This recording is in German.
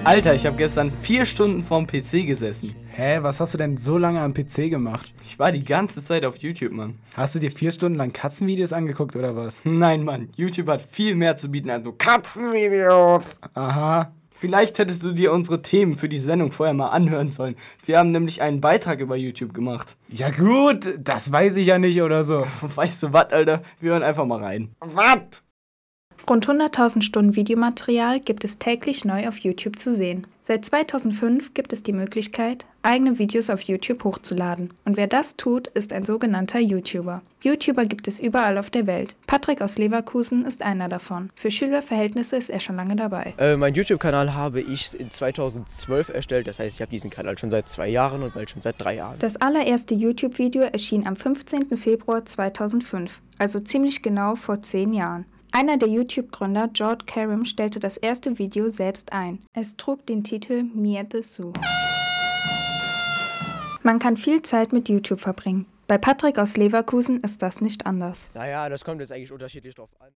Alter, ich habe gestern 4 Stunden vorm PC gesessen. Hä, was hast du denn so lange am PC gemacht? Ich war die ganze Zeit auf YouTube, Mann. Hast du dir 4 Stunden lang Katzenvideos angeguckt oder was? Nein, Mann, YouTube hat viel mehr zu bieten als so Katzenvideos. Aha. Vielleicht hättest du dir unsere Themen für die Sendung vorher mal anhören sollen. Wir haben nämlich einen Beitrag über YouTube gemacht. Ja gut, das weiß ich ja nicht oder so. Weißt du was, Alter? Wir hören einfach mal rein. Was? Rund 100.000 Stunden Videomaterial gibt es täglich neu auf YouTube zu sehen. Seit 2005 gibt es die Möglichkeit, eigene Videos auf YouTube hochzuladen. Und wer das tut, ist ein sogenannter YouTuber. YouTuber gibt es überall auf der Welt. Patrick aus Leverkusen ist einer davon. Für Schülerverhältnisse ist er schon lange dabei. Mein YouTube-Kanal habe ich in 2012 erstellt. Das heißt, ich habe diesen Kanal schon seit 2 Jahren und bald schon seit 3 Jahren. Das allererste YouTube-Video erschien am 15. Februar 2005, also ziemlich genau vor 10 Jahren. Einer der YouTube-Gründer, George Karim, stellte das erste Video selbst ein. Es trug den Titel Me at the Zoo. Man kann viel Zeit mit YouTube verbringen. Bei Patrick aus Leverkusen ist das nicht anders. Naja, das kommt jetzt eigentlich unterschiedlich drauf an.